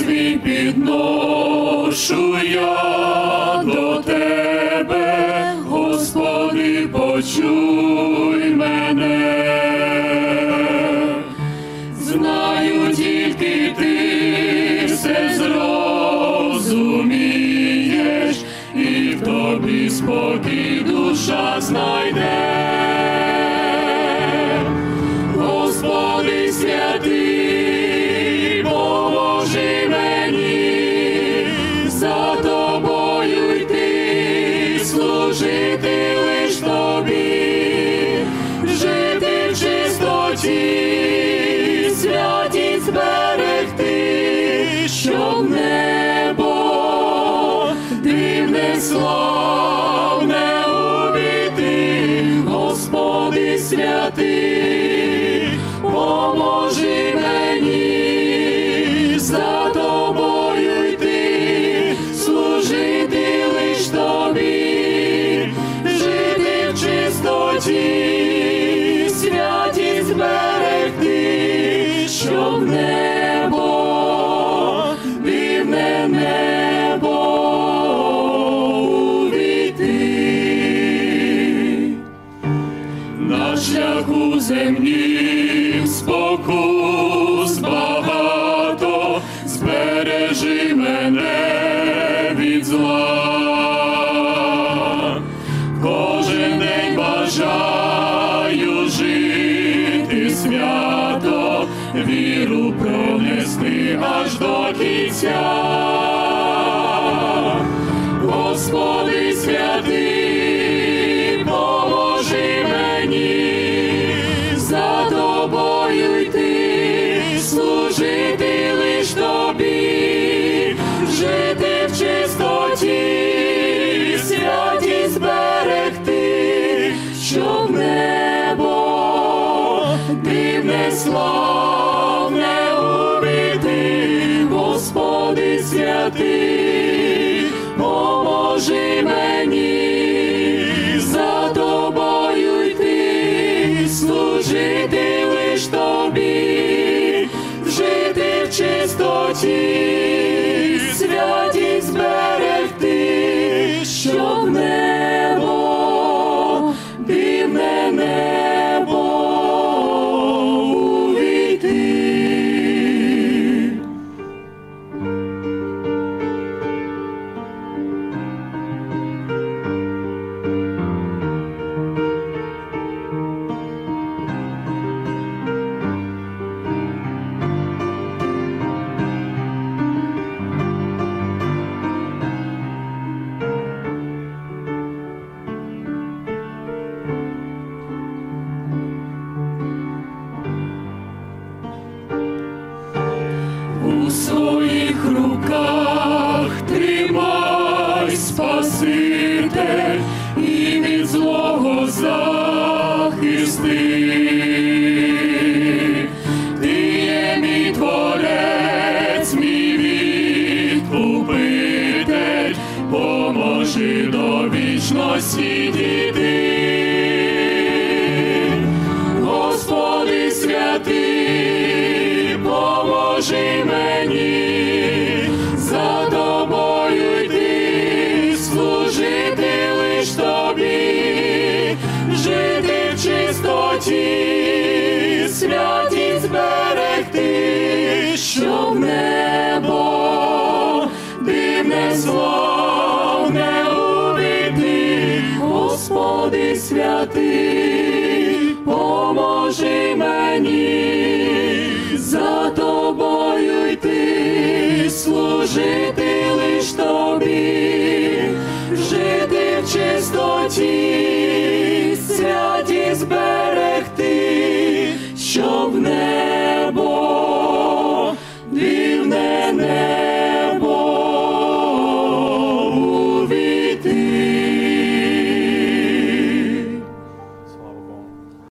свій підношу я до Тебе, Господи, почуй мене. Знаю, тільки Ти все зрозумієш, і в Тобі спокій душа знайде. Господи святий, поможи мені за Тобою йти, служити лиш Тобі, жити в чистоті, святість зберегти, щоб небо дивне, славне увійти. Господи святий, поможи мені за Тобою йти, служити лиш Тобі, жити в чистоті, святість зберегти, щоб небо, дивне небо увійти. На шляху земнім спокус багато, збережи мене від зла. Кожен день бажаю жити свято, віру пронести аж до кінця. Господи святий, поможи мені за Тобою йти, служити лиш Тобі, жити в чистоті, святість зберегти, щоб небо дивне, славне увійти. Господи святий, поможи мені за Тобою йти, служити лиш Тобі, жити в чистоті, святість зберегти, щоб небо, дивне небо увійти. У своїх руках тримай, Спаситель, і від злого захисти. Ти є мій Творець, мій відкупитель, поможи до вічності дійти. Господи святий, поможи мені за Тобою йти, служити лиш Тобі, жити в чистоті, святість зберегти, щоб небо дивне, славне увійти. Господи святий, поможи мені за Тобою йти, служити лиш Тобі,